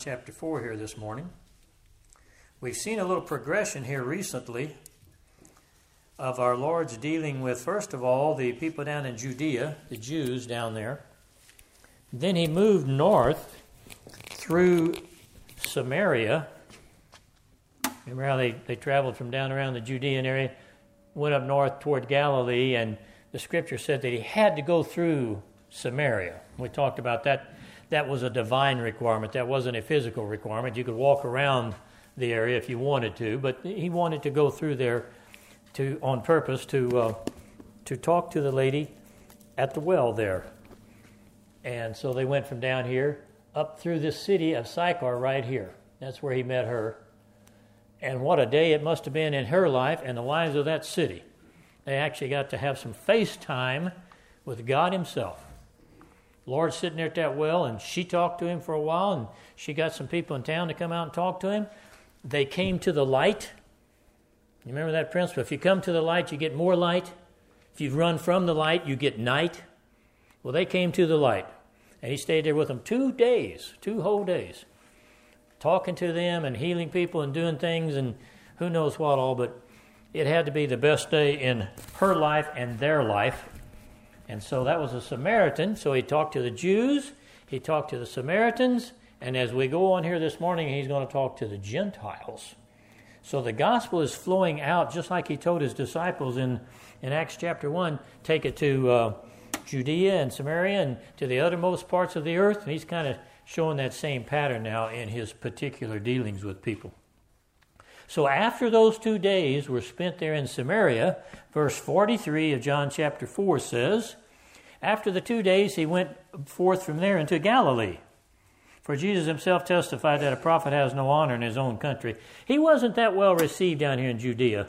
chapter 4 here this morning. We've seen a little progression here recently of our Lord's dealing with, first of all, the people down in Judea, the Jews down there. Then he moved north through Samaria. Remember how they traveled from down around the Judean area, went up north toward Galilee, and the scripture said that he had to go through Samaria. We talked about that. That was a divine requirement. That wasn't a physical requirement. You could walk around the area if you wanted to, but he wanted to go through there on purpose to talk to the lady at the well there. And so they went from down here up through this city of Sychar right here. That's where he met her. And what a day it must have been in her life and the lives of that city. They actually got to have some face time with God himself. Lord sitting there at that well, and she talked to him for a while, and she got some people in town to come out and talk to him. They came to the light. You remember that principle? If you come to the light, you get more light. If you run from the light, you get night. Well, they came to the light, and he stayed there with them 2 days, 2 whole days, talking to them and healing people and doing things and who knows what all, but it had to be the best day in her life and their life. And so that was a Samaritan. So he talked to the Jews, he talked to the Samaritans, and as we go on here this morning, he's going to talk to the Gentiles. So the gospel is flowing out just like he told his disciples in Acts chapter 1, take it to Judea and Samaria and to the uttermost parts of the earth. And he's kind of showing that same pattern now in his particular dealings with people. So after those 2 days were spent there in Samaria, verse 43 of John chapter 4 says, after the 2 days he went forth from there into Galilee. For Jesus himself testified that a prophet has no honor in his own country. He wasn't that well received down here in Judea.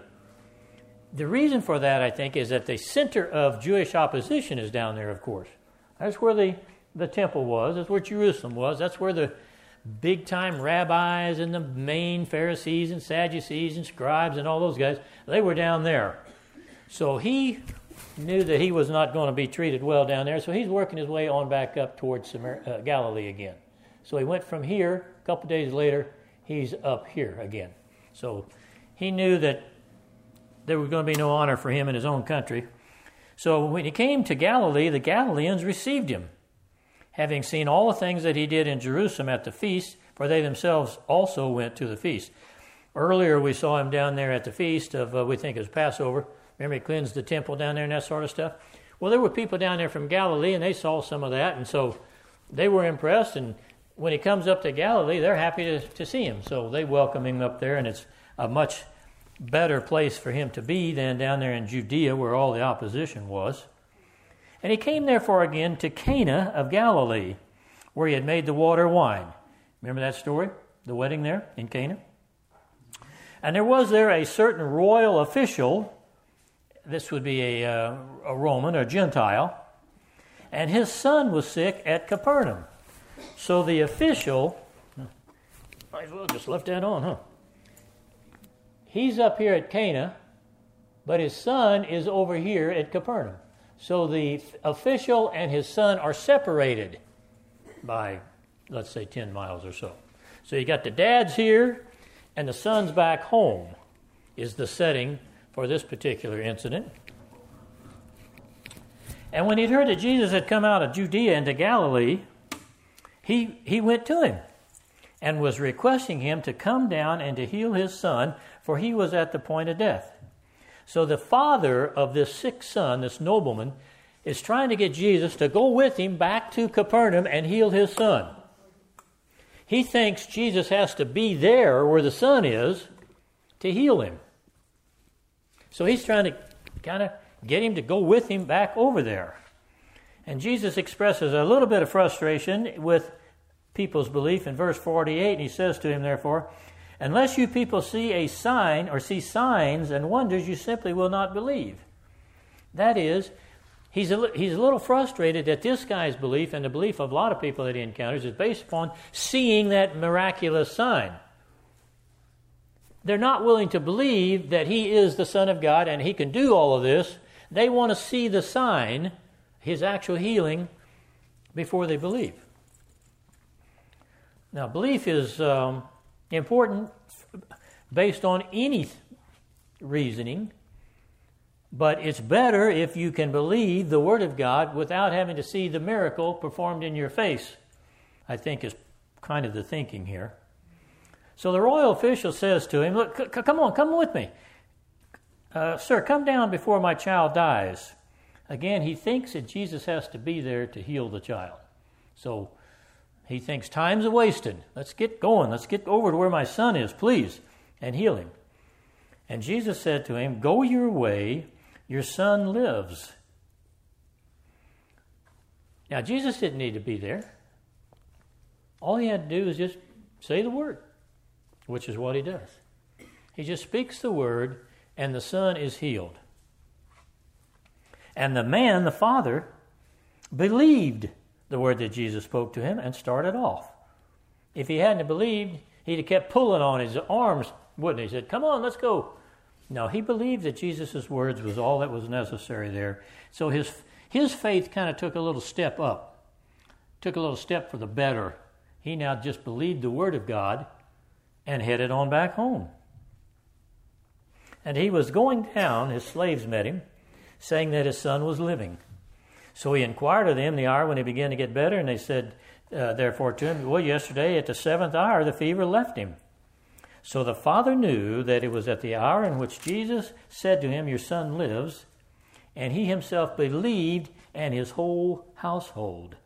The reason for that, I think, is that the center of Jewish opposition is down there, of course. That's where the temple was. That's where Jerusalem was. That's where the big-time rabbis and the main Pharisees and Sadducees and scribes and all those guys, they were down there. So he knew that he was not going to be treated well down there, so he's working his way on back up towards Galilee again. So he went from here, a couple days later, he's up here again. So he knew that there was going to be no honor for him in his own country. So when he came to Galilee, the Galileans received him, having seen all the things that he did in Jerusalem at the feast, for they themselves also went to the feast. Earlier we saw him down there at the feast of, we think it was Passover. Remember he cleansed the temple down there and that sort of stuff? Well, there were people down there from Galilee, and they saw some of that, and so they were impressed, and when he comes up to Galilee, they're happy to see him. So they welcome him up there, and it's a much better place for him to be than down there in Judea where all the opposition was. And he came therefore again to Cana of Galilee, where he had made the water wine. Remember that story? The wedding there in Cana? And there was there a certain royal official, this would be a Roman or Gentile, and his son was sick at Capernaum. So the official, might as well just left that on, huh? He's up here at Cana, but his son is over here at Capernaum. So the official and his son are separated by, let's say, 10 miles or so. So you got the dad's here, and the son's back home is the setting for this particular incident. And when he'd heard that Jesus had come out of Judea into Galilee, he went to him and was requesting him to come down and to heal his son, for he was at the point of death. So the father of this sick son, this nobleman, is trying to get Jesus to go with him back to Capernaum and heal his son. He thinks Jesus has to be there where the son is to heal him. So he's trying to kind of get him to go with him back over there. And Jesus expresses a little bit of frustration with people's belief in verse 48, and he says to him, therefore, unless you people see a sign or see signs and wonders, you simply will not believe. That is, he's a little frustrated that this guy's belief and the belief of a lot of people that he encounters is based upon seeing that miraculous sign. They're not willing to believe that he is the Son of God and he can do all of this. They want to see the sign, his actual healing, before they believe. Now, belief is important based on any reasoning, but it's better if you can believe the Word of God without having to see the miracle performed in your face, I think is kind of the thinking here. So the royal official says to him, look, come with me. Sir, come down before my child dies. Again, he thinks that Jesus has to be there to heal the child. So he thinks time's wasted. Let's get going. Let's get over to where my son is, please, and heal him. And Jesus said to him, go your way, your son lives. Now, Jesus didn't need to be there. All he had to do is just say the word, which is what he does. He just speaks the word, and the son is healed. And the man, the father, believed the word that Jesus spoke to him and started off. If he hadn't believed, he'd have kept pulling on his arms, wouldn't he? He said, come on, let's go. No, he believed that Jesus' words was all that was necessary there. So his faith kind of took a little step up, took a little step for the better. He now just believed the word of God and headed on back home. And he was going down, his slaves met him, saying that his son was living. So he inquired of them the hour when he began to get better, and they said, therefore to him, well, yesterday at the 7th hour the fever left him. So the father knew that it was at the hour in which Jesus said to him, your son lives, and he himself believed, and his whole household.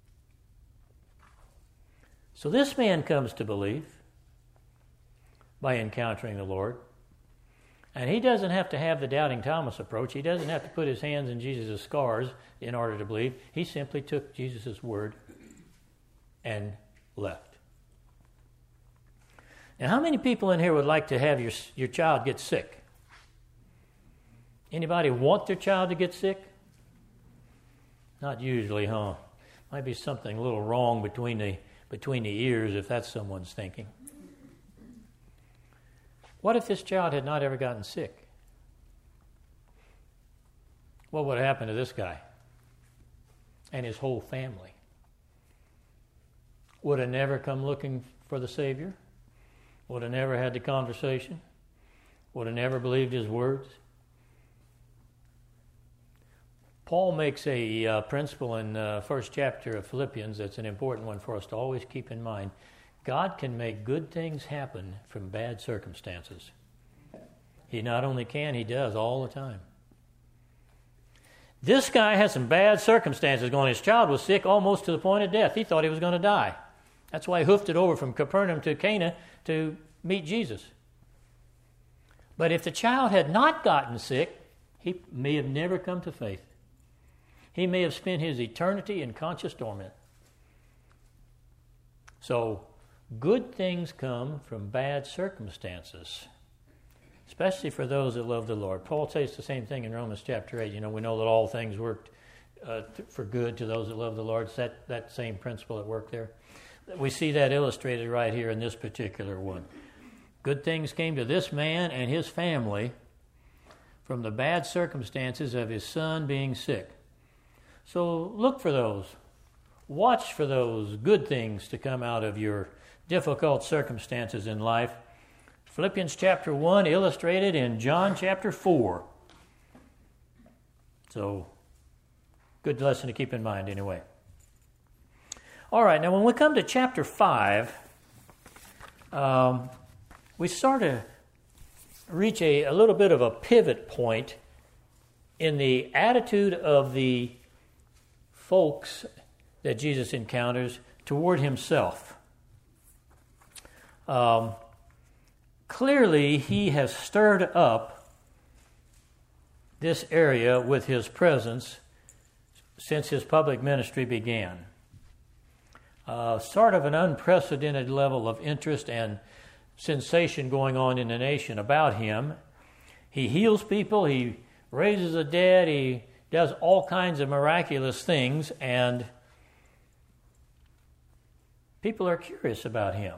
So this man comes to belief by encountering the Lord. And he doesn't have to have the doubting Thomas approach. He doesn't have to put his hands in Jesus' scars in order to believe. He simply took Jesus' word and left. Now, how many people in here would like to have your child get sick? Anybody want their child to get sick? Not usually, huh? Might be something a little wrong between the ears if that's someone's thinking. What if this child had not ever gotten sick? What would have happened to this guy and his whole family? Would have never come looking for the Savior? Would have never had the conversation? Would have never believed his words? Paul makes a principle in the first chapter of Philippians that's an important one for us to always keep in mind. God can make good things happen from bad circumstances. He not only can, he does all the time. This guy had some bad circumstances going. His child was sick almost to the point of death. He thought he was going to die. That's why he hoofed it over from Capernaum to Cana to meet Jesus. But if the child had not gotten sick, he may have never come to faith. He may have spent his eternity in conscious torment. So, good things come from bad circumstances, especially for those that love the Lord. Paul says the same thing in Romans chapter 8. We know that all things work for good to those that love the Lord. It's that same principle at work there. We see that illustrated right here in this particular one. Good things came to this man and his family from the bad circumstances of his son being sick. So look for those. Watch for those good things to come out of your difficult circumstances in life. Philippians chapter 1 illustrated in John chapter 4. So, good lesson to keep in mind anyway. All right, now when we come to chapter 5, we start to reach a little bit of a pivot point in the attitude of the folks that Jesus encounters toward himself. Clearly, he has stirred up this area with his presence since his public ministry began. Sort of an unprecedented level of interest and sensation going on in the nation about him. He heals people, he raises the dead, he does all kinds of miraculous things, and people are curious about him.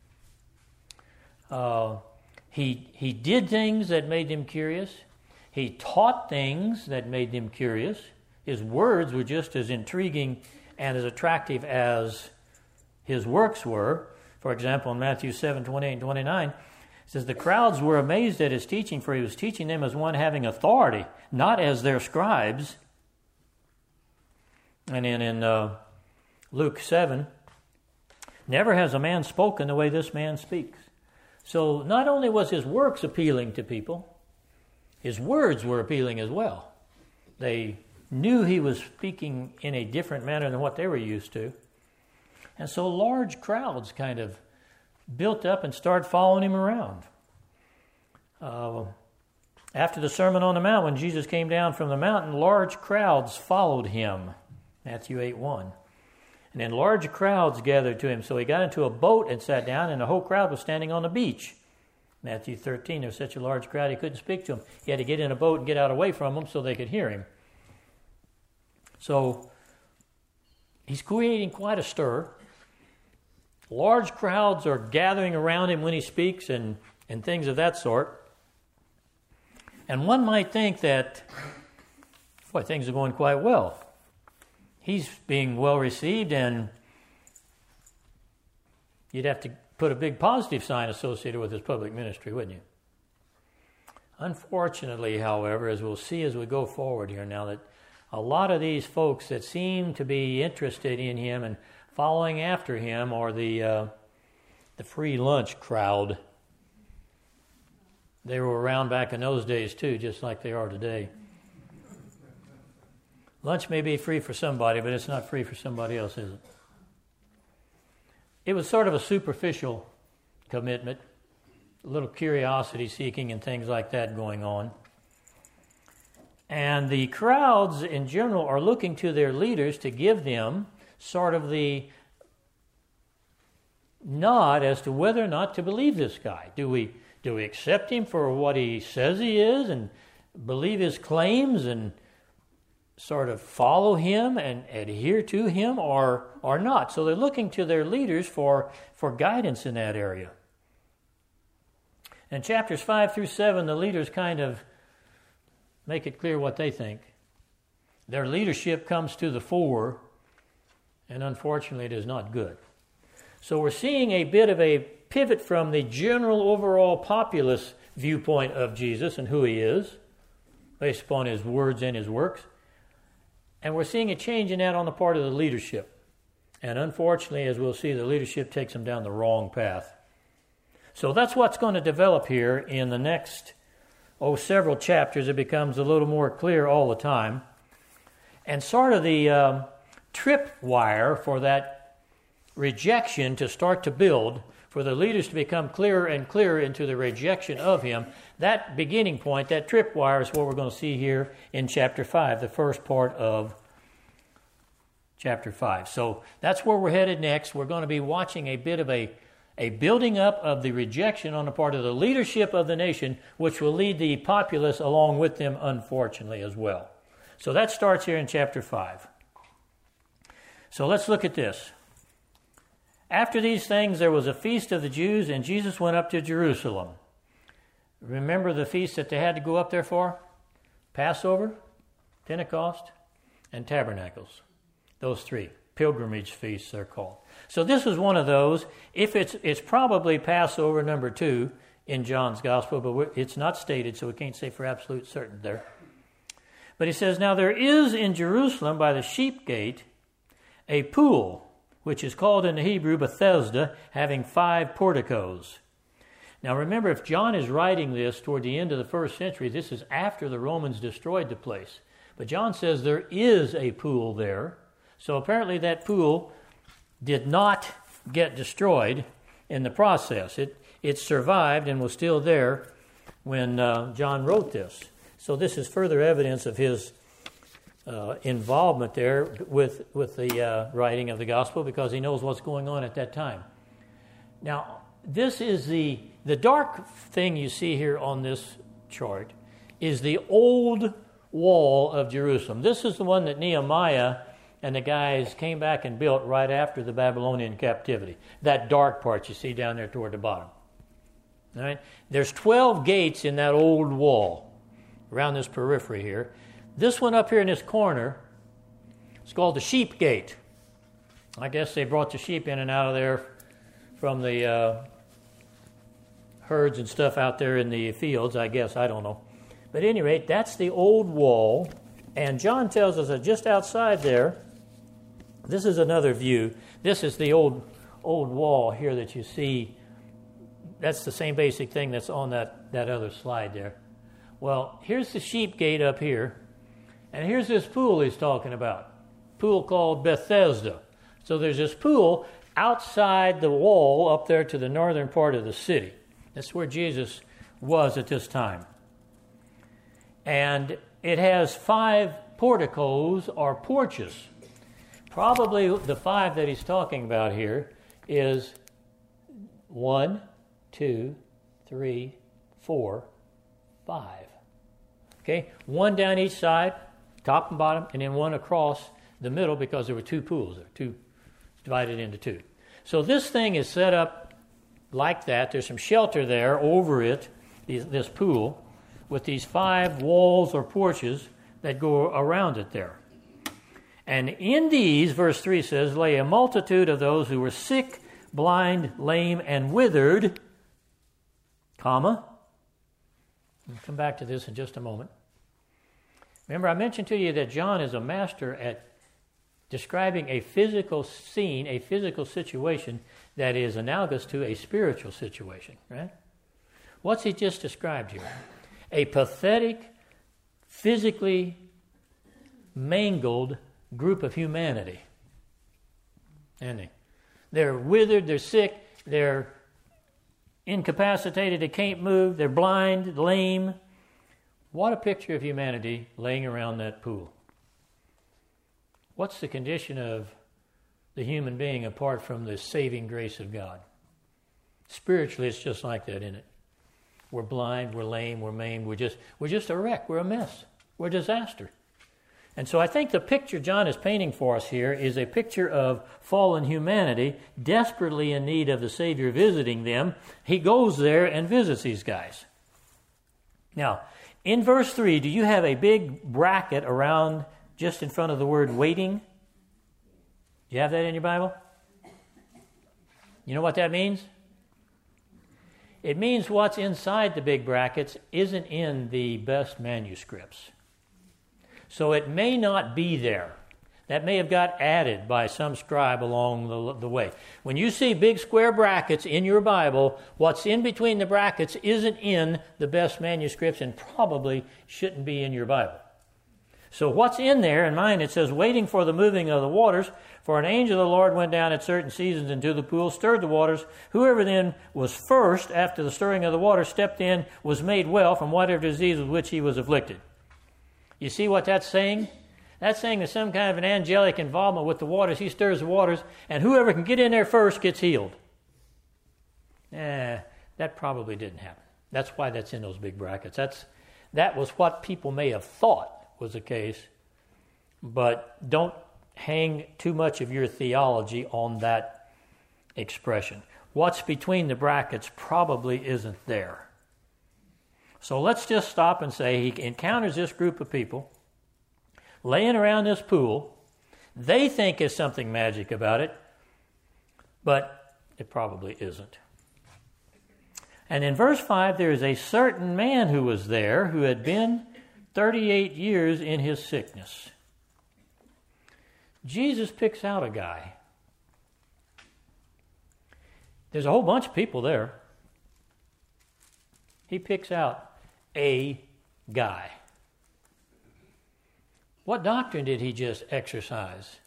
He did things that made them curious. He taught things that made them curious. His words were just as intriguing and as attractive as his works were. For example, in Matthew 7:28 and 29, it says, the crowds were amazed at his teaching, for he was teaching them as one having authority, not as their scribes. And then in Luke 7, never has a man spoken the way this man speaks. So not only was his works appealing to people, his words were appealing as well. They knew he was speaking in a different manner than what they were used to. And so large crowds kind of built up and started following him around. After the Sermon on the Mount, when Jesus came down from the mountain, large crowds followed him. Matthew 8:1. And then large crowds gathered to him. So he got into a boat and sat down, and the whole crowd was standing on the beach. Matthew 13, there was such a large crowd he couldn't speak to them. He had to get in a boat and get out away from them so they could hear him. So he's creating quite a stir. Large crowds are gathering around him when he speaks and things of that sort. And one might think that, boy, things are going quite well. He's being well received, and you'd have to put a big positive sign associated with his public ministry, wouldn't you? Unfortunately, however, as we'll see as we go forward here now, that a lot of these folks that seem to be interested in him and following after him are the free lunch crowd. They were around back in those days too, just like they are today. Lunch may be free for somebody, but it's not free for somebody else, is it? It was sort of a superficial commitment, a little curiosity seeking and things like that going on. And the crowds in general are looking to their leaders to give them sort of the nod as to whether or not to believe this guy. Do we accept him for what he says he is and believe his claims and sort of follow him and adhere to him or not? So they're looking to their leaders for guidance in that area. In chapters 5 through 7, the leaders kind of make it clear what they think. Their leadership comes to the fore, and unfortunately it is not good. So we're seeing a bit of a pivot from the general overall populace viewpoint of Jesus and who he is, based upon his words and his works. And we're seeing a change in that on the part of the leadership. And unfortunately, as we'll see, the leadership takes them down the wrong path. So that's what's going to develop here in the next, several chapters. It becomes a little more clear all the time. And sort of the tripwire for that rejection to start to build, for the leaders to become clearer and clearer into the rejection of him, that beginning point, that tripwire, is what we're going to see here in chapter 5, the first part of chapter 5. So that's where we're headed next. We're going to be watching a bit of a building up of the rejection on the part of the leadership of the nation, which will lead the populace along with them, unfortunately, as well. So that starts here in chapter 5. So let's look at this. After these things, there was a feast of the Jews, and Jesus went up to Jerusalem. Remember the feast that they had to go up there for? Passover, Pentecost, and Tabernacles. Those three. Pilgrimage feasts, they're called. So this is one of those. If it's probably Passover number 2 in John's Gospel, but it's not stated, so we can't say for absolute certain there. But he says, now there is in Jerusalem by the sheep gate a pool, which is called in the Hebrew Bethesda, having 5 porticos. Now remember, if John is writing this toward the end of the first century, this is after the Romans destroyed the place. But John says there is a pool there. So apparently that pool did not get destroyed in the process. It survived and was still there when John wrote this. So this is further evidence of his involvement there with the writing of the gospel, because he knows what's going on at that time. Now, this is the dark thing you see here on this chart is the old wall of Jerusalem. This is the one that Nehemiah and the guys came back and built right after the Babylonian captivity. That dark part you see down there toward the bottom. All right? There's 12 gates in that old wall around this periphery here. This one up here in this corner is called the sheep gate. I guess they brought the sheep in and out of there from the herds and stuff out there in the fields, I guess. I don't know. But at any rate, that's the old wall. And John tells us that just outside there, this is another view. This is the old wall here that you see. That's the same basic thing that's on that other slide there. Well, here's the sheep gate up here. And here's this pool he's talking about. Pool called Bethesda. So there's this pool outside the wall up there to the northern part of the city. That's where Jesus was at this time. And it has 5 porticos or porches. Probably the 5 that he's talking about here is 1, 2, 3, 4, 5. Okay, 1 down each side, top and bottom, and then 1 across the middle because there were 2 pools there, 2 divided into 2. So this thing is set up like that. There's some shelter there over it, this pool, with these 5 walls or porches that go around it there. And in these, verse 3 says, lay a multitude of those who were sick, blind, lame, and withered, comma. We'll come back to this in just a moment. Remember, I mentioned to you that John is a master at describing a physical scene, a physical situation that is analogous to a spiritual situation, right? What's he just described here? A pathetic, physically mangled group of humanity. And they're withered, they're sick, they're incapacitated, they can't move, they're blind, lame. What a picture of humanity laying around that pool. What's the condition of the human being apart from the saving grace of God? Spiritually, it's just like that, isn't it? We're blind, we're lame, we're maimed, we're just a wreck, we're a mess, we're a disaster. And so I think the picture John is painting for us here is a picture of fallen humanity desperately in need of the Savior visiting them. He goes there and visits these guys. Now, in verse 3, do you have a big bracket around just in front of the word waiting? Do you have that in your Bible? You know what that means? It means what's inside the big brackets isn't in the best manuscripts. So it may not be there. That may have got added by some scribe along the way. When you see big square brackets in your Bible, what's in between the brackets isn't in the best manuscripts and probably shouldn't be in your Bible. So what's in there, in mine it says, waiting for the moving of the waters, for an angel of the Lord went down at certain seasons into the pool, stirred the waters. Whoever then was first, after the stirring of the water, stepped in, was made well from whatever disease with which he was afflicted. You see what that's saying? That's saying there's some kind of an angelic involvement with the waters. He stirs the waters, and whoever can get in there first gets healed. That probably didn't happen. That's why that's in those big brackets. That was what people may have thought was the case, but don't hang too much of your theology on that expression. What's between the brackets probably isn't there. So let's just stop and say he encounters this group of people laying around this pool. They think there's something magic about it, but it probably isn't. And in verse 5, there is a certain man who was there who had been 38 years in his sickness. Jesus picks out a guy. There's a whole bunch of people there. He picks out a guy. What doctrine did he just exercise?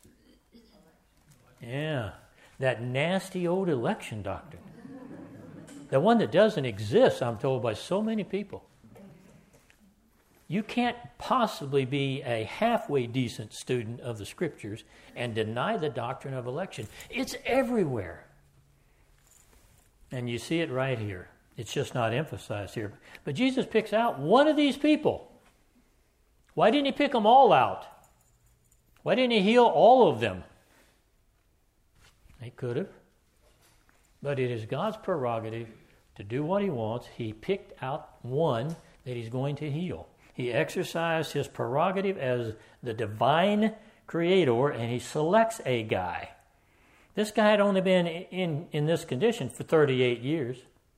Yeah, that nasty old election doctrine. The one that doesn't exist, I'm told, by so many people. You can't possibly be a halfway decent student of the Scriptures and deny the doctrine of election. It's everywhere. And you see it right here. It's just not emphasized here. But Jesus picks out one of these people. Why didn't he pick them all out? Why didn't he heal all of them? He could have. But it is God's prerogative to do what he wants. He picked out one that he's going to heal. He exercised his prerogative as the divine creator, and he selects a guy. This guy had only been in this condition for 38 years.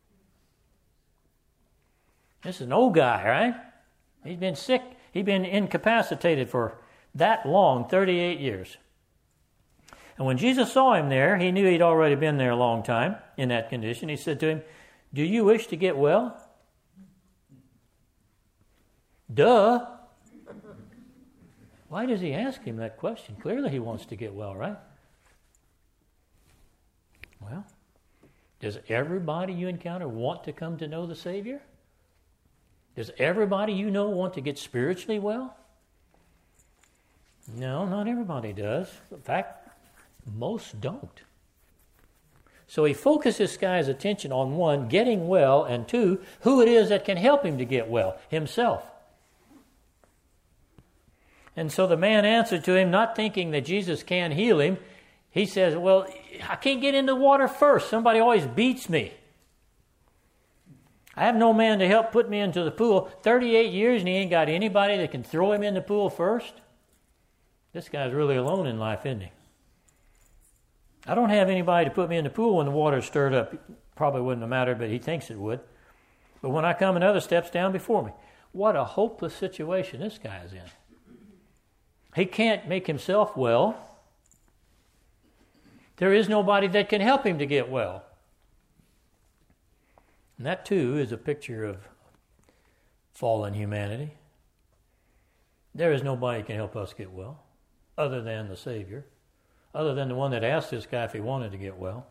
This is an old guy, right? He's been sick. He's been incapacitated for that long, 38 years. And when Jesus saw him there, he knew he'd already been there a long time in that condition. He said to him, "Do you wish to get well?" Duh. Why does he ask him that question? Clearly he wants to get well, right? Well, does everybody you encounter want to come to know the Savior? Does everybody you know want to get spiritually well? No, not everybody does. In fact, most don't. So he focused this guy's attention on one, getting well, and two, who it is that can help him to get well, himself. And so the man answered to him, not thinking that Jesus can heal him. He says, "Well, I can't get in the water first. Somebody always beats me. I have no man to help put me into the pool. 38 years and he ain't got anybody that can throw him in the pool first." This guy's really alone in life, isn't he? I don't have anybody to put me in the pool when the water's stirred up. Probably wouldn't have mattered, but he thinks it would. But when I come, another step's down before me. What a hopeless situation this guy is in. He can't make himself well. There is nobody that can help him to get well. And that, too, is a picture of fallen humanity. There is nobody that can help us get well other than the Savior, other than the one that asked this guy if he wanted to get well.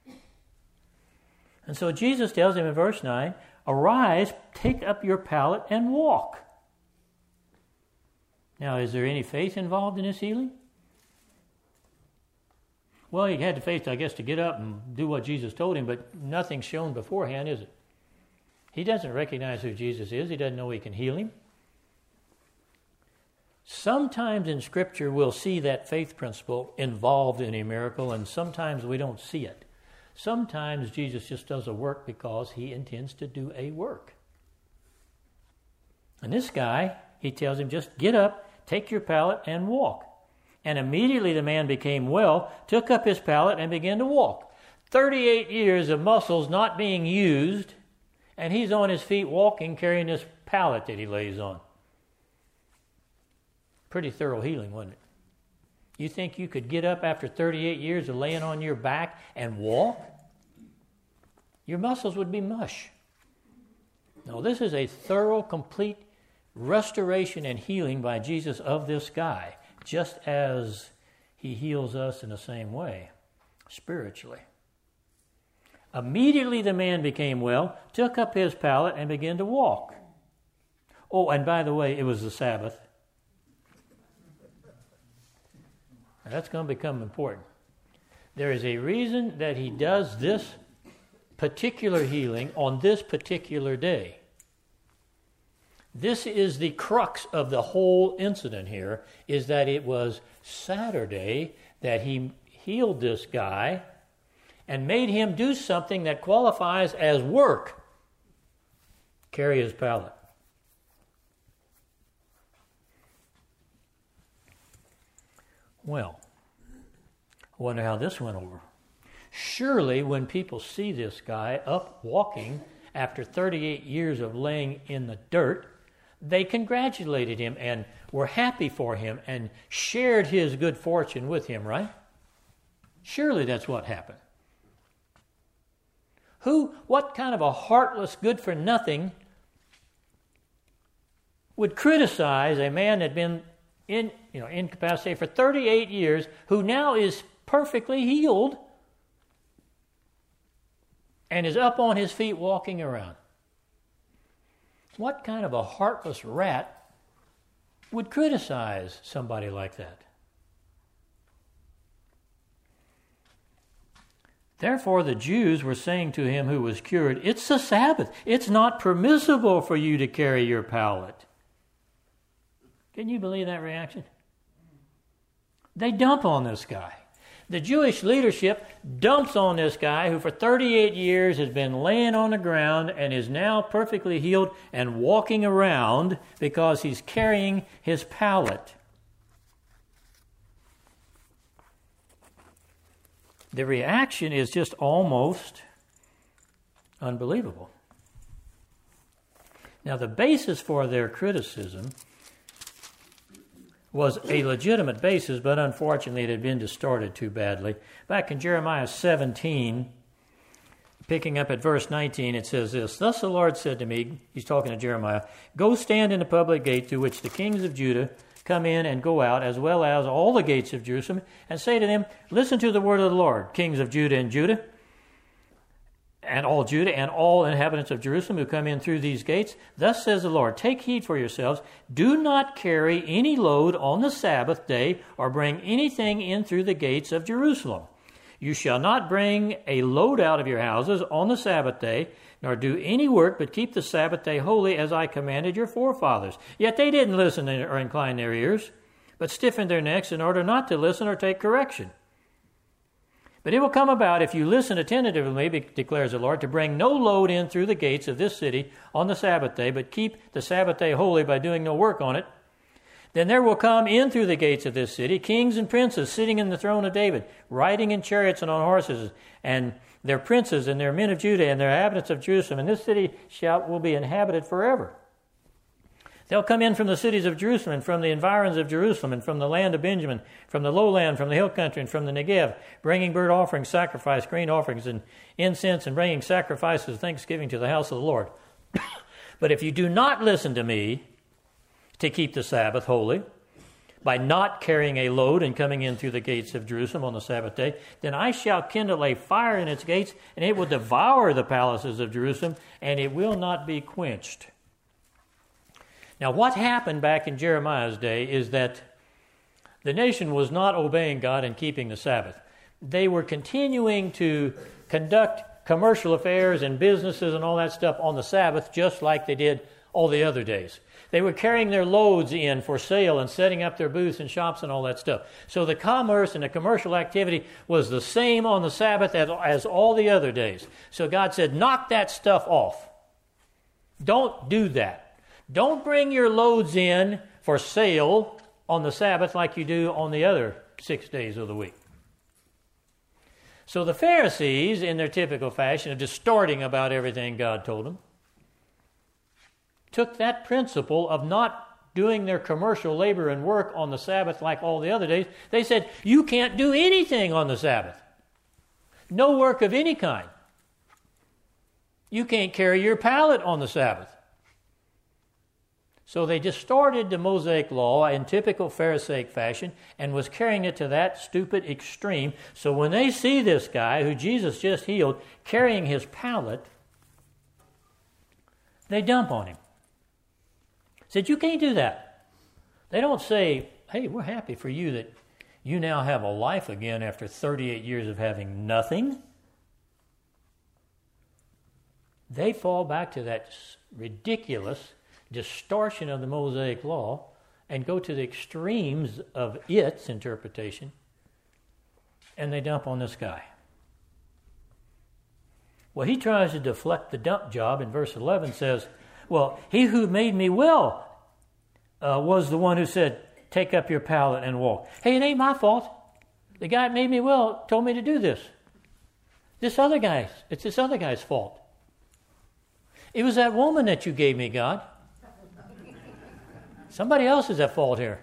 And so Jesus tells him in verse 9, "Arise, take up your pallet, and walk." Now, is there any faith involved in this healing? Well, he had the faith, I guess, to get up and do what Jesus told him, but nothing's shown beforehand, is it? He doesn't recognize who Jesus is. He doesn't know he can heal him. Sometimes in Scripture we'll see that faith principle involved in a miracle, and sometimes we don't see it. Sometimes Jesus just does a work because he intends to do a work. And this guy, he tells him, just get up, take your pallet, and walk. And immediately the man became well, took up his pallet, and began to walk. 38 years of muscles not being used, and he's on his feet walking, carrying this pallet that he lays on. Pretty thorough healing, wasn't it? You think you could get up after 38 years of laying on your back and walk? Your muscles would be mush. No, this is a thorough, complete restoration and healing by Jesus of this guy, just as he heals us in the same way, spiritually. Immediately the man became well, took up his pallet, and began to walk. Oh, and by the way, it was the Sabbath. Now, that's going to become important. There is a reason that he does this particular healing on this particular day. This is the crux of the whole incident here, is that it was Saturday that he healed this guy and made him do something that qualifies as work. Carry his pallet. Well, I wonder how this went over. Surely when people see this guy up walking after 38 years of laying in the dirt, they congratulated him and were happy for him and shared his good fortune with him, right? Surely that's what happened. What kind of a heartless, good-for-nothing would criticize a man that had been incapacitated for 38 years, who now is perfectly healed and is up on his feet walking around? What kind of a heartless rat would criticize somebody like that? Therefore the Jews were saying to him who was cured, "It's the Sabbath. It's not permissible for you to carry your pallet." Can you believe that reaction? They dump on this guy. The Jewish leadership dumps on this guy who for 38 years has been laying on the ground and is now perfectly healed and walking around because he's carrying his pallet. the reaction is just almost unbelievable. Now, the basis for their criticism was a legitimate basis, but unfortunately it had been distorted too badly. Back in Jeremiah 17, picking up at verse 19, it says this, "Thus the Lord said to me," he's talking to Jeremiah, "Go stand in the public gate through which the kings of Judah come in and go out, as well as all the gates of Jerusalem, and say to them, Listen to the word of the Lord, kings of Judah and all inhabitants of Jerusalem who come in through these gates. Thus says the Lord, take heed for yourselves. Do not carry any load on the Sabbath day or bring anything in through the gates of Jerusalem. You shall not bring a load out of your houses on the Sabbath day, nor do any work, but keep the Sabbath day holy as I commanded your forefathers. Yet they didn't listen or incline their ears, but stiffened their necks in order not to listen or take correction. But it will come about, if you listen attentively, declares the Lord, to bring no load in through the gates of this city on the Sabbath day, but keep the Sabbath day holy by doing no work on it. Then there will come in through the gates of this city kings and princes sitting in the throne of David, riding in chariots and on horses, and their princes and their men of Judah and their inhabitants of Jerusalem. And this city will be inhabited forever. They'll come in from the cities of Jerusalem, and from the environs of Jerusalem, and from the land of Benjamin, from the lowland, from the hill country, and from the Negev, bringing burnt offerings, sacrifice, grain offerings, and incense, and bringing sacrifices of thanksgiving to the house of the Lord. But if you do not listen to me to keep the Sabbath holy, by not carrying a load and coming in through the gates of Jerusalem on the Sabbath day, then I shall kindle a fire in its gates, and it will devour the palaces of Jerusalem, and it will not be quenched. Now, what happened back in Jeremiah's day is that the nation was not obeying God and keeping the Sabbath. They were continuing to conduct commercial affairs and businesses and all that stuff on the Sabbath, just like they did all the other days. They were carrying their loads in for sale and setting up their booths and shops and all that stuff. So the commerce and the commercial activity was the same on the Sabbath as all the other days. So God said, knock that stuff off. Don't do that. Don't bring your loads in for sale on the Sabbath like you do on the other 6 days of the week. So the Pharisees, in their typical fashion of distorting about everything God told them, took that principle of not doing their commercial labor and work on the Sabbath like all the other days. They said, you can't do anything on the Sabbath. No work of any kind. You can't carry your pallet on the Sabbath. So they distorted the Mosaic law in typical Pharisaic fashion and was carrying it to that stupid extreme. So when they see this guy who Jesus just healed carrying his pallet, they dump on him. Said, you can't do that. They don't say, hey, we're happy for you that you now have a life again after 38 years of having nothing. They fall back to that ridiculous distortion of the Mosaic law and go to the extremes of its interpretation, and they dump on this guy. Well, he tries to deflect the dump job in verse 11, says, well, he who made me well was the one who said, take up your pallet and walk. Hey, it ain't my fault. The guy that made me well told me to do this. It's this other guy's fault. It was that woman that you gave me, God. Somebody else is at fault here.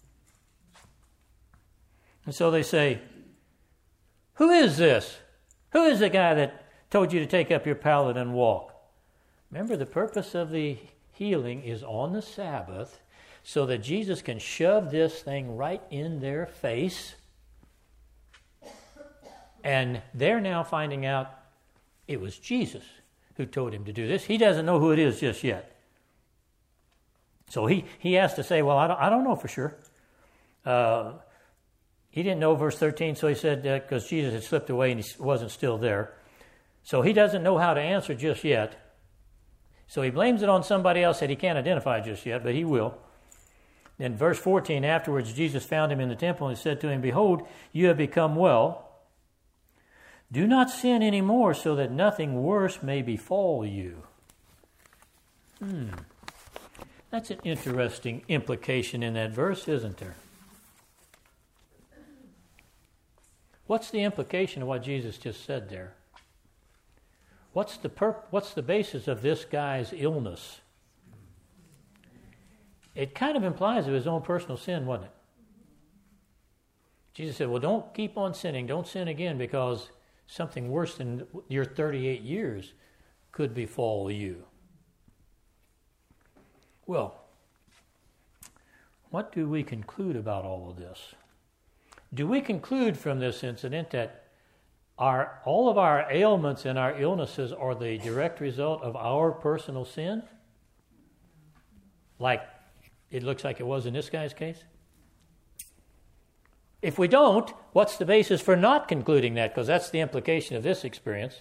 And so they say, who is this? Who is the guy that told you to take up your pallet and walk? Remember, the purpose of the healing is on the Sabbath so that Jesus can shove this thing right in their face. And they're now finding out it was Jesus who told him to do this. He doesn't know who it is just yet. So he has to say, well, I don't know for sure. He didn't know verse 13, so he said because Jesus had slipped away and he wasn't still there. So he doesn't know how to answer just yet. So he blames it on somebody else that he can't identify just yet, but he will. In verse 14, afterwards, Jesus found him in the temple and said to him, behold, you have become well. Do not sin anymore so that nothing worse may befall you. That's an interesting implication in that verse, isn't there? What's the implication of what Jesus just said there? What's the basis of this guy's illness? It kind of implies of his own personal sin, wasn't it? Jesus said, well, don't keep on sinning. Don't sin again, because something worse than your 38 years could befall you. Well, what do we conclude about all of this? Do we conclude from this incident that all of our ailments and our illnesses are the direct result of our personal sin? Like it looks like it was in this guy's case? If we don't, what's the basis for not concluding that? Because that's the implication of this experience.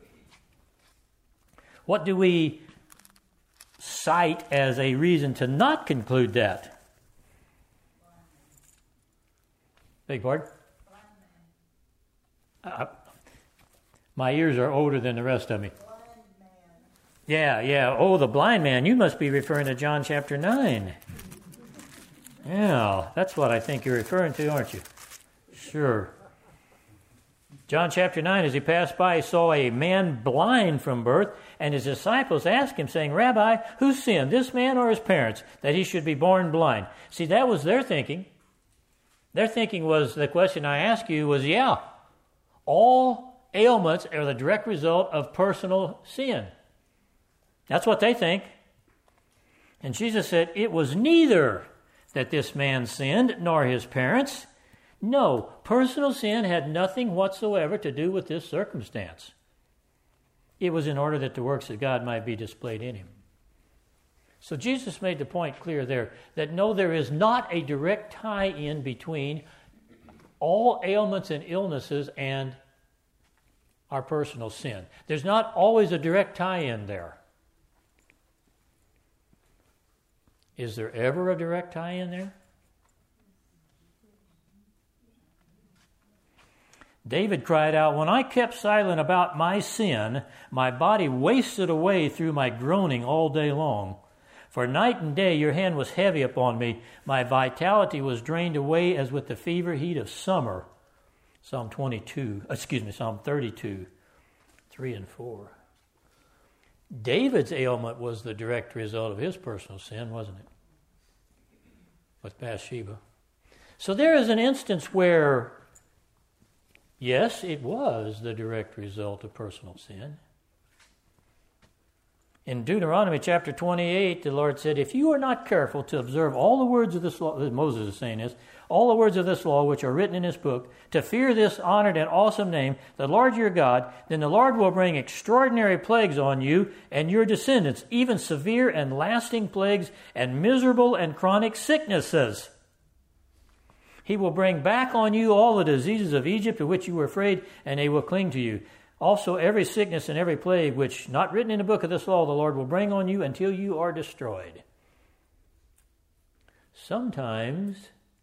What do we cite as a reason to not conclude that? Beg pardon? My ears are older than the rest of me. Yeah. Oh, the blind man. You must be referring to John chapter 9. Yeah, that's what I think you're referring to, aren't you? Sure. John chapter 9, as he passed by, he saw a man blind from birth, and his disciples asked him, saying, Rabbi, who sinned, this man or his parents, that he should be born blind? See, that was their thinking. Their thinking was, the question I ask you was, all ailments are the direct result of personal sin. That's what they think. And Jesus said, it was neither that this man sinned, nor his parents. No, personal sin had nothing whatsoever to do with this circumstance. It was in order that the works of God might be displayed in him. So Jesus made the point clear there that no, there is not a direct tie-in between all ailments and illnesses and our personal sin. There's not always a direct tie-in there. Is there ever a direct tie-in there? David cried out, when I kept silent about my sin, my body wasted away through my groaning all day long. For night and day your hand was heavy upon me. My vitality was drained away as with the fever heat of summer. Psalm 32, 3 and 4. David's ailment was the direct result of his personal sin, wasn't it? With Bathsheba. So there is an instance where, yes, it was the direct result of personal sin. In Deuteronomy chapter 28, the Lord said, if you are not careful to observe all the words of this law, Moses is saying this, all the words of this law which are written in this book, to fear this honored and awesome name, the Lord your God, then the Lord will bring extraordinary plagues on you and your descendants, even severe and lasting plagues and miserable and chronic sicknesses. He will bring back on you all the diseases of Egypt of which you were afraid, and they will cling to you. Also every sickness and every plague which not written in the book of this law the Lord will bring on you until you are destroyed. Sometimes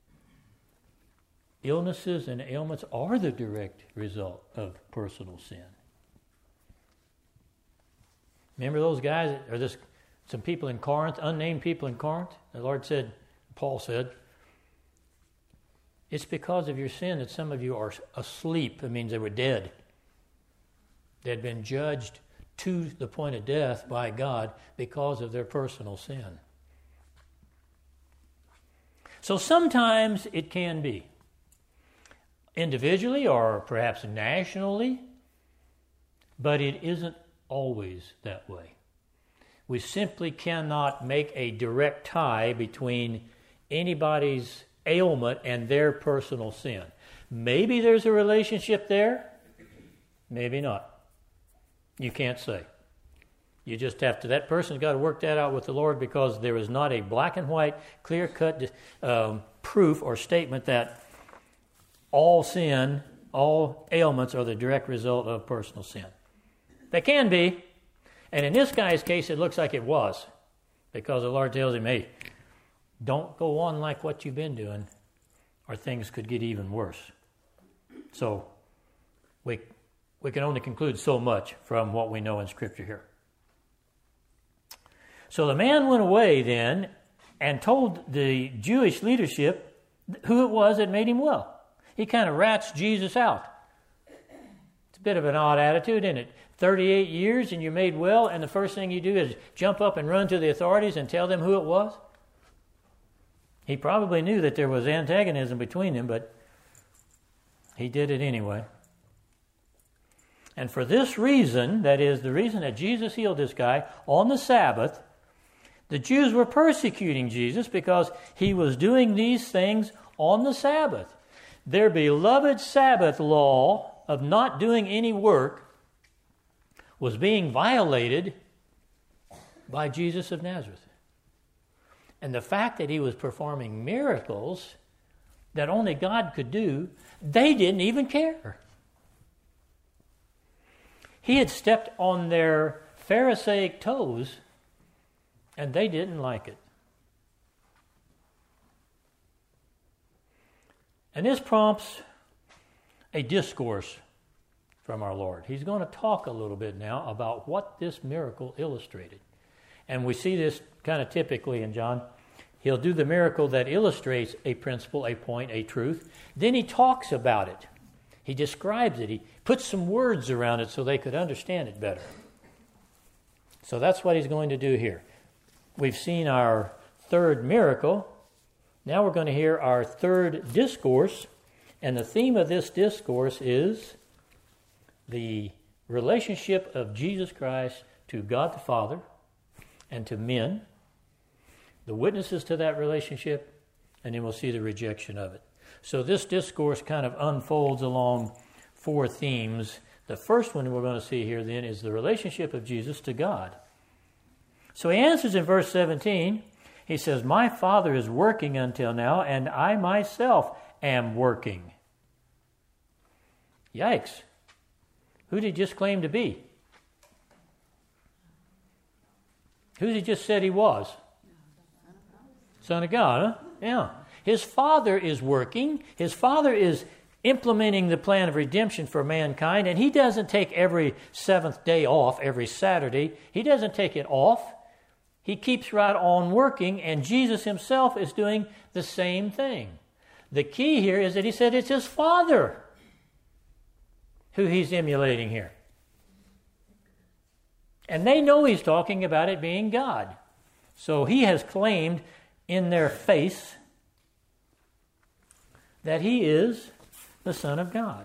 illnesses and ailments are the direct result of personal sin. Remember those guys, some people in Corinth, unnamed people in Corinth? The Lord said, Paul said, it's because of your sin that some of you are asleep. It means they were dead. They had been judged to the point of death by God because of their personal sin. So sometimes it can be. Individually or perhaps nationally, but it isn't always that way. We simply cannot make a direct tie between anybody's ailment and their personal sin. Maybe there's a relationship there, maybe not. You can't say. You just have to, that person's got to work that out with the Lord, because there is not a black and white, clear-cut proof or statement that all sin, all ailments are the direct result of personal sin. They can be, and in this guy's case it looks like it was, because the Lord tells him, hey, don't go on like what you've been doing, or things could get even worse. So we can only conclude so much from what we know in Scripture here. So the man went away then and told the Jewish leadership who it was that made him well. He kind of rats Jesus out. a bit of an odd attitude, isn't it? 38 years and you're made well, and the first thing you do is jump up and run to the authorities and tell them who it was? He probably knew that there was antagonism between them, but he did it anyway. And for this reason, that is, the reason that Jesus healed this guy on the Sabbath, the Jews were persecuting Jesus because he was doing these things on the Sabbath. Their beloved Sabbath law of not doing any work was being violated by Jesus of Nazareth. And the fact that he was performing miracles that only God could do, they didn't even care. He had stepped on their Pharisaic toes, and they didn't like it. And this prompts a discourse from our Lord. He's going to talk a little bit now about what this miracle illustrated. And we see this kind of typically in John. He'll do the miracle that illustrates a principle, a point, a truth. Then he talks about it. He describes it. He puts some words around it so they could understand it better. So that's what he's going to do here. We've seen our third miracle. Now we're going to hear our third discourse. And the theme of this discourse is the relationship of Jesus Christ to God the Father and to men, the witnesses to that relationship, and then we'll see the rejection of it. So this discourse kind of unfolds along four themes. The first one we're going to see here then is the relationship of Jesus to God. So he answers in verse 17. He says, "My Father is working until now, and I myself am working." Yikes. Who did he just claim to be? Who did he just said he was? Son of God, huh? Yeah. His Father is working. His Father is implementing the plan of redemption for mankind, and he doesn't take every seventh day off, every Saturday. He doesn't take it off. He keeps right on working, and Jesus himself is doing the same thing. The key here is that he said it's his Father who he's emulating here. And they know he's talking about it being God. So he has claimed in their face that he is the Son of God.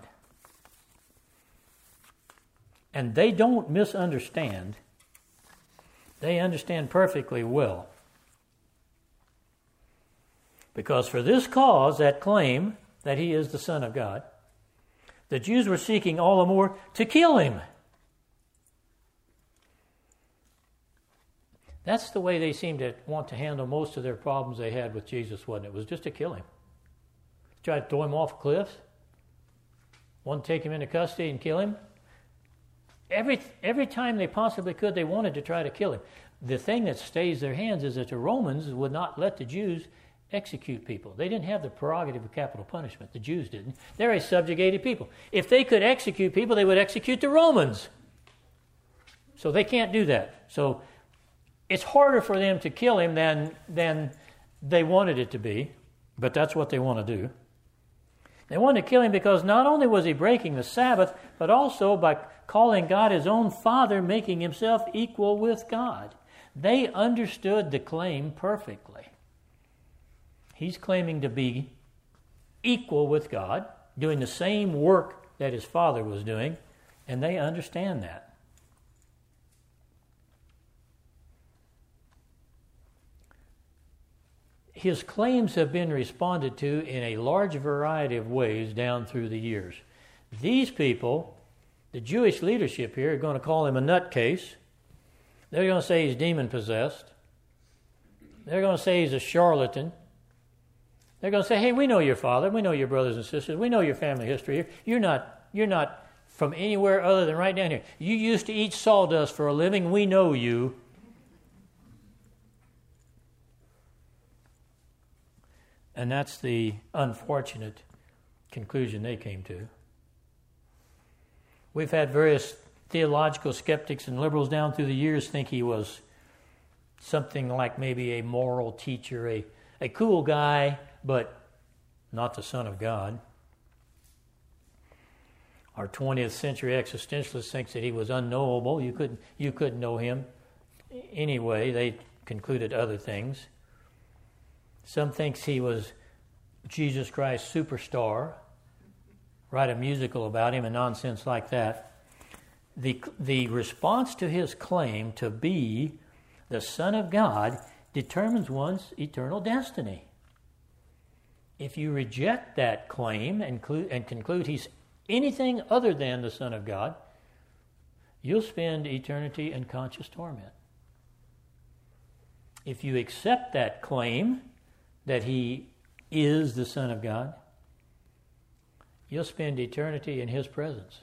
And they don't misunderstand. They understand perfectly well. Because for this cause, that claim that he is the Son of God, the Jews were seeking all the more to kill him. That's the way they seemed to want to handle most of their problems they had with Jesus, wasn't it? It was just to kill him. Try to throw him off cliffs. Want to take him into custody and kill him. Every time they possibly could, they wanted to try to kill him. The thing that stays their hands is that the Romans would not let the Jews execute people. They didn't have the prerogative of capital punishment. The Jews didn't. They're a subjugated people. If they could execute people, they would execute the Romans. So they can't do that. So it's harder for them to kill him than they wanted it to be, but that's what they want to do. They wanted to kill him because not only was he breaking the Sabbath, but also by calling God his own Father, making himself equal with God. They understood the claim perfectly. He's claiming to be equal with God, doing the same work that his Father was doing, and they understand that. His claims have been responded to in a large variety of ways down through the years. These people, the Jewish leadership here, are going to call him a nutcase. They're going to say he's demon-possessed. They're going to say he's a charlatan. They're going to say, hey, we know your father. We know your brothers and sisters. We know your family history here. You're not from anywhere other than right down here. You used to eat sawdust for a living. We know you. And that's the unfortunate conclusion they came to. We've had various theological skeptics and liberals down through the years think he was something like maybe a moral teacher, a cool guy, but not the Son of God. Our 20th century existentialist thinks that he was unknowable. You couldn't know him. Anyway, they concluded other things. Some thinks he was Jesus Christ superstar. Write a musical about him and nonsense like that. The response to his claim to be the Son of God determines one's eternal destiny. If you reject that claim and conclude he's anything other than the Son of God, you'll spend eternity in conscious torment. If you accept that claim that he is the Son of God, you'll spend eternity in his presence.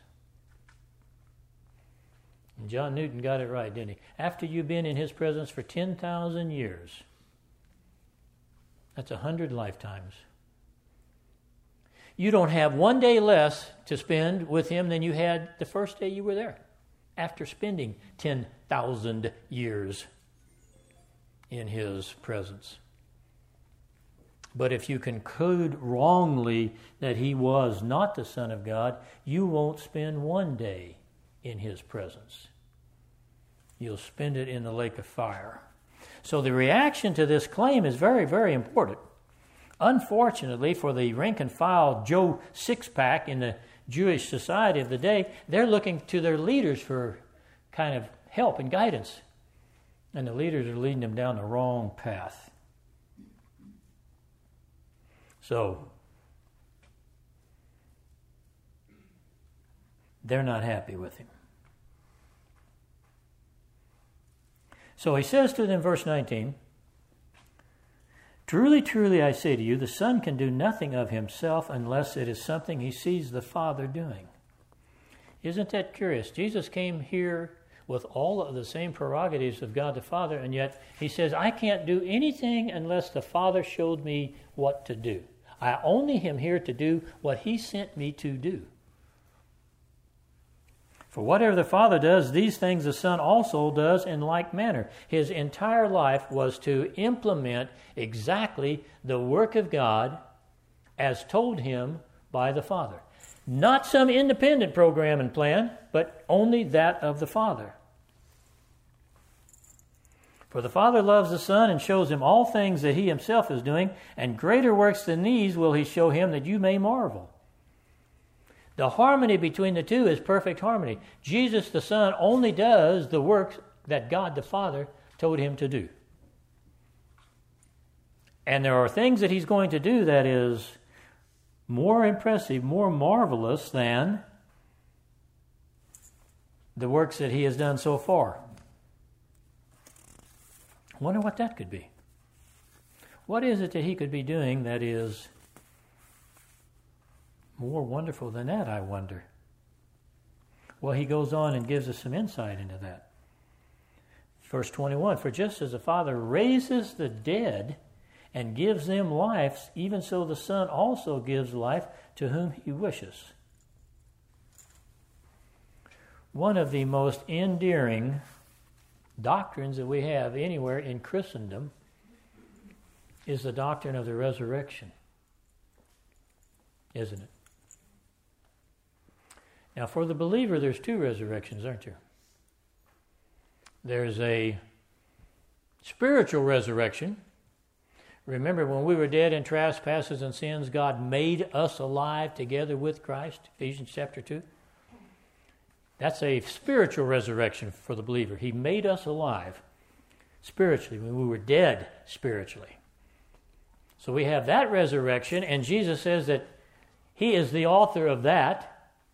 And John Newton got it right, didn't he? After you've been in his presence for 10,000 years, that's 100 lifetimes. You don't have one day less to spend with him than you had the first day you were there, after spending 10,000 years in his presence. But if you conclude wrongly that he was not the Son of God, you won't spend one day in his presence. You'll spend it in the lake of fire. So the reaction to this claim is very, very important. Unfortunately, for the rank-and-file Joe Sixpack in the Jewish society of the day, they're looking to their leaders for kind of help and guidance. And the leaders are leading them down the wrong path. So, they're not happy with him. So he says to them in verse 19, "Truly, truly, I say to you, the Son can do nothing of himself unless it is something he sees the Father doing." Isn't that curious? Jesus came here with all of the same prerogatives of God the Father, and yet he says, I can't do anything unless the Father showed me what to do. I only am here to do what he sent me to do. For whatever the Father does, these things the Son also does in like manner. His entire life was to implement exactly the work of God as told him by the Father. Not some independent program and plan, but only that of the Father. For the Father loves the Son and shows him all things that he himself is doing, and greater works than these will he show him, that you may marvel. The harmony between the two is perfect harmony. Jesus the Son only does the work that God the Father told him to do. And there are things that he's going to do that is more impressive, more marvelous than the works that he has done so far. I wonder what that could be. What is it that he could be doing that is more wonderful than that, I wonder? Well, he goes on and gives us some insight into that. Verse 21, "For just as the Father raises the dead and gives them life, even so the Son also gives life to whom he wishes." One of the most endearing doctrines that we have anywhere in Christendom is the doctrine of the resurrection, isn't it? Now, for the believer, there's two resurrections, aren't there? There's a spiritual resurrection. Remember, when we were dead in trespasses and sins, God made us alive together with Christ, Ephesians chapter 2. That's a spiritual resurrection for the believer. He made us alive spiritually when we were dead spiritually. So we have that resurrection, and Jesus says that he is the author of that.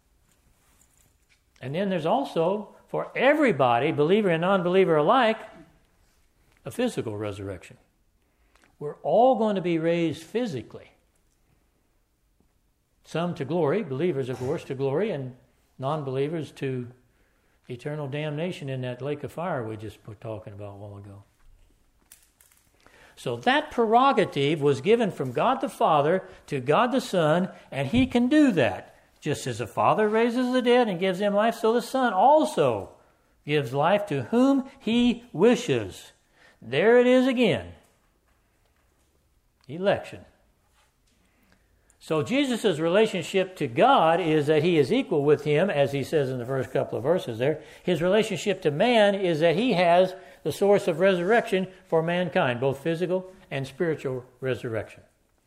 And then there's also, for everybody, believer and non-believer alike, a physical resurrection. We're all going to be raised physically. Some to glory, believers, of course, to glory, and non-believers to eternal damnation in that lake of fire we just were talking about a while ago. So that prerogative was given from God the Father to God the Son, and he can do that. Just as the Father raises the dead and gives them life, so the Son also gives life to whom he wishes. There it is again. Election. So Jesus' relationship to God is that he is equal with him, as he says in the first couple of verses there. His relationship to man is that he has the source of resurrection for mankind, both physical and spiritual resurrection.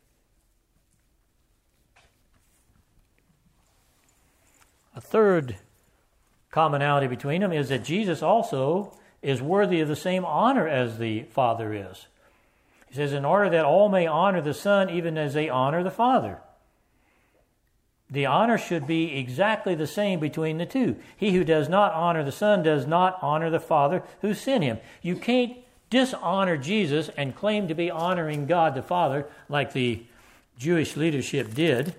A third commonality between them is that Jesus also is worthy of the same honor as the Father is. He says, in order that all may honor the Son even as they honor the Father. The honor should be exactly the same between the two. He who does not honor the Son does not honor the Father who sent him. You can't dishonor Jesus and claim to be honoring God the Father like the Jewish leadership did.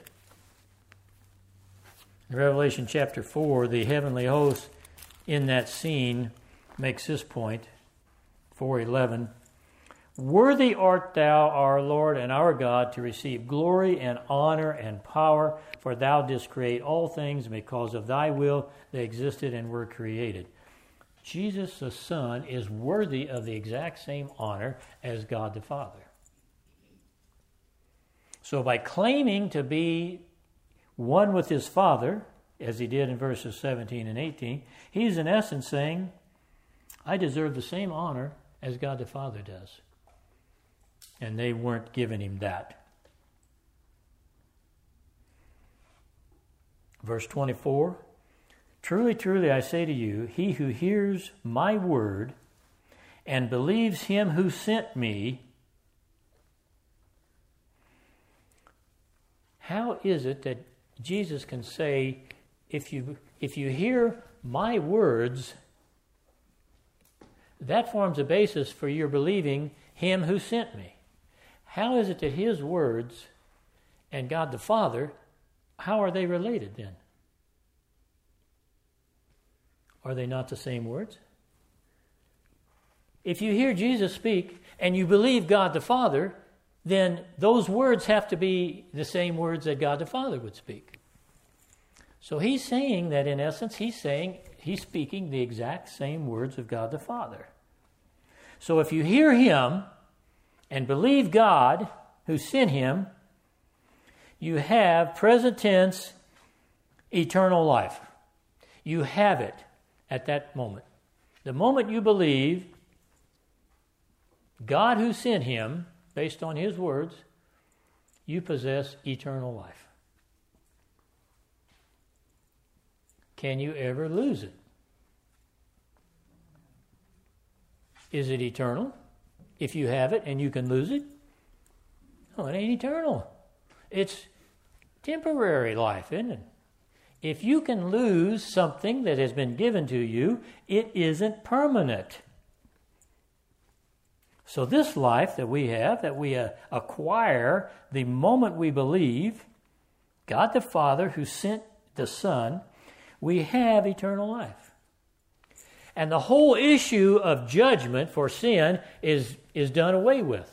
In Revelation chapter 4, the heavenly host in that scene makes this point, 4:11. Worthy art thou, our Lord and our God, to receive glory and honor and power, for thou didst create all things, and because of thy will they existed and were created. Jesus the Son is worthy of the exact same honor as God the Father. So by claiming to be one with his Father, as he did in verses 17 and 18, he's in essence saying, I deserve the same honor as God the Father does. And they weren't giving him that. Verse 24, truly, truly, I say to you, he who hears my word and believes him who sent me. How is it that Jesus can say, if you hear my words, that forms a basis for your believing him who sent me? How is it that his words and God the Father, how are they related then? Are they not the same words? If you hear Jesus speak and you believe God the Father, then those words have to be the same words that God the Father would speak. So he's saying that in essence, he's speaking the exact same words of God the Father. So if you hear him and believe God who sent him, you have present tense eternal life. You have it at that moment. The moment you believe God who sent him, based on his words, you possess eternal life. Can you ever lose it? Is it eternal? If you have it and you can lose it? No, it ain't eternal. It's temporary life, isn't it? If you can lose something that has been given to you, it isn't permanent. So this life that we have, that we acquire the moment we believe God the Father who sent the Son, we have eternal life. And the whole issue of judgment for sin is done away with.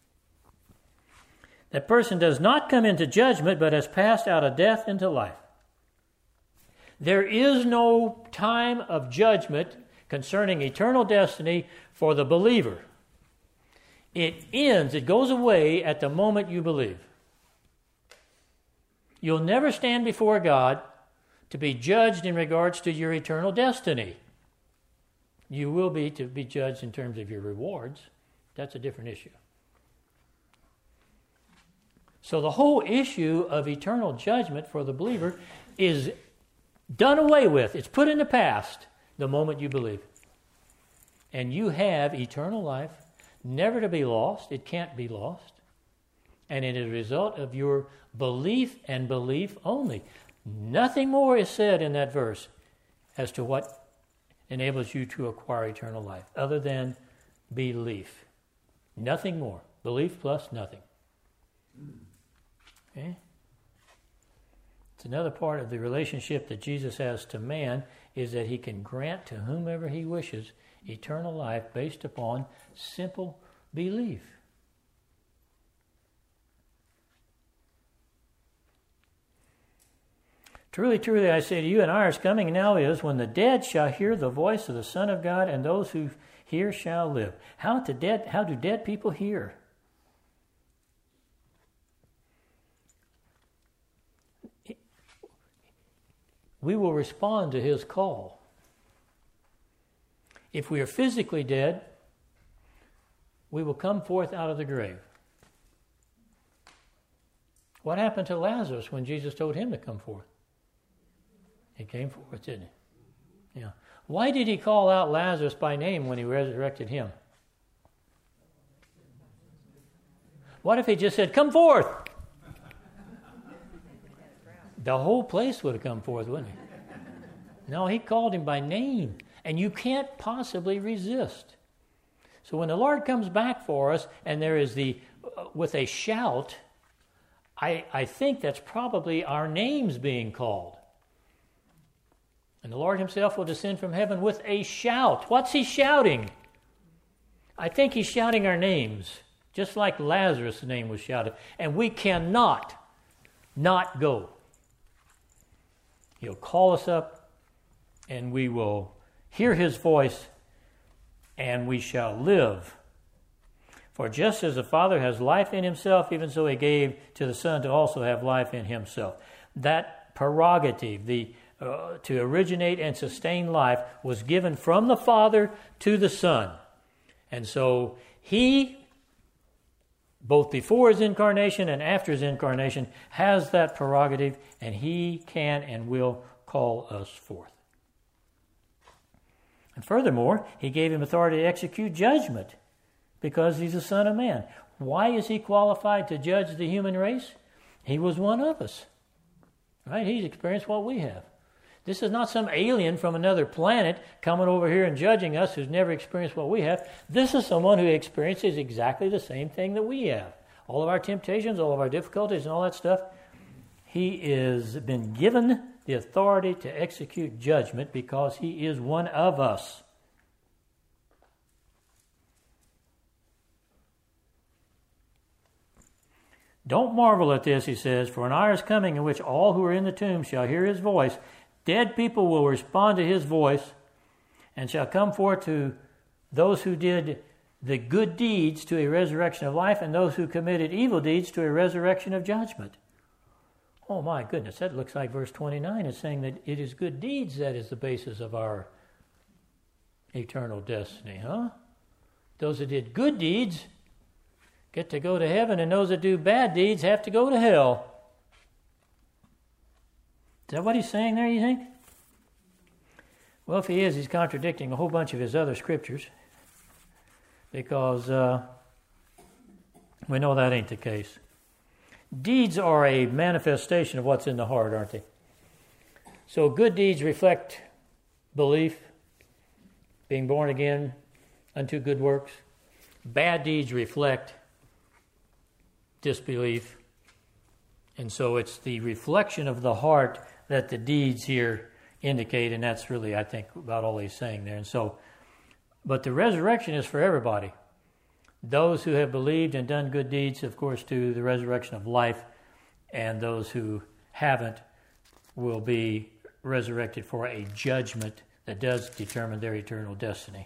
That person does not come into judgment, but has passed out of death into life. There is no time of judgment concerning eternal destiny for the believer. It ends, it goes away at the moment you believe. You'll never stand before God to be judged in regards to your eternal destiny. You will be to be judged in terms of your rewards. That's a different issue. So the whole issue of eternal judgment for the believer is done away with. It's put in the past the moment you believe. And you have eternal life, never to be lost. It can't be lost. And it is a result of your belief and belief only. Nothing more is said in that verse as to what enables you to acquire eternal life, other than belief. Nothing more. Belief plus nothing. Okay? It's another part of the relationship that Jesus has to man, is that he can grant to whomever he wishes eternal life based upon simple belief. Truly, truly, I say to you, an hour is coming now is when the dead shall hear the voice of the Son of God, and those who hear shall live. How do dead people hear? we will respond to his call. If we are physically dead, we will come forth out of the grave. What happened to Lazarus when Jesus told him to come forth? He came forth, didn't he? Yeah. Why did he call out Lazarus by name when he resurrected him? What if he just said, "Come forth"? The whole place would have come forth, wouldn't it? No, he called him by name, and you can't possibly resist. So when the Lord comes back for us, and there is with a shout, I think that's probably our names being called. And the Lord himself will descend from heaven with a shout. What's he shouting? I think he's shouting our names, just like Lazarus' name was shouted. And we cannot not go. He'll call us up, and we will hear his voice, and we shall live. For just as the Father has life in himself, even so he gave to the Son to also have life in himself. That prerogative, to originate and sustain life, was given from the Father to the Son. And so he, both before his incarnation and after his incarnation, has that prerogative, and he can and will call us forth. And furthermore, he gave him authority to execute judgment because he's the Son of Man. Why is he qualified to judge the human race? He was one of us. Right? He's experienced what we have. This is not some alien from another planet coming over here and judging us who's never experienced what we have. This is someone who experiences exactly the same thing that we have. All of our temptations, all of our difficulties, and all that stuff. He has been given the authority to execute judgment because he is one of us. Don't marvel at this, he says, for an hour is coming in which all who are in the tomb shall hear his voice. Dead people will respond to his voice and shall come forth, to those who did the good deeds to a resurrection of life, and those who committed evil deeds to a resurrection of judgment. Oh my goodness, that looks like verse 29 is saying that it is good deeds that is the basis of our eternal destiny, huh? Those that did good deeds get to go to heaven, and those that do bad deeds have to go to hell. Is that what he's saying there, you think? Well, if he is, he's contradicting a whole bunch of his other scriptures, because we know that ain't the case. Deeds are a manifestation of what's in the heart, aren't they? So good deeds reflect belief, being born again unto good works. Bad deeds reflect disbelief. And so it's the reflection of the heart that the deeds here indicate, and that's really, I think, about all he's saying there. And so, but the resurrection is for everybody. Those who have believed and done good deeds, of course, to the resurrection of life, and those who haven't will be resurrected for a judgment that does determine their eternal destiny.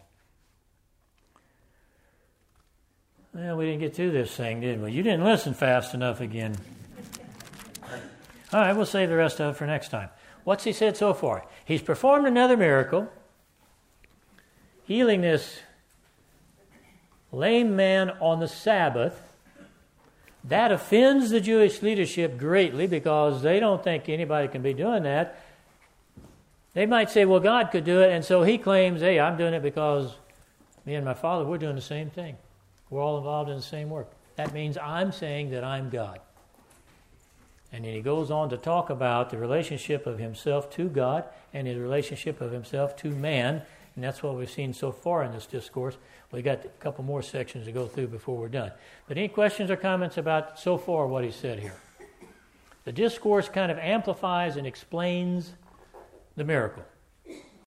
Well, we didn't get through this thing, did we? You didn't listen fast enough again. All right, we'll save the rest of it for next time. What's he said so far? He's performed another miracle, healing this lame man on the Sabbath. That offends the Jewish leadership greatly because they don't think anybody can be doing that. They might say, well, God could do it, and so he claims, hey, I'm doing it because me and my Father, we're doing the same thing. We're all involved in the same work. That means I'm saying that I'm God. And then he goes on to talk about the relationship of himself to God and his relationship of himself to man. And that's what we've seen so far in this discourse. We got a couple more sections to go through before we're done. But any questions or comments about so far what he said here? The discourse kind of amplifies and explains the miracle.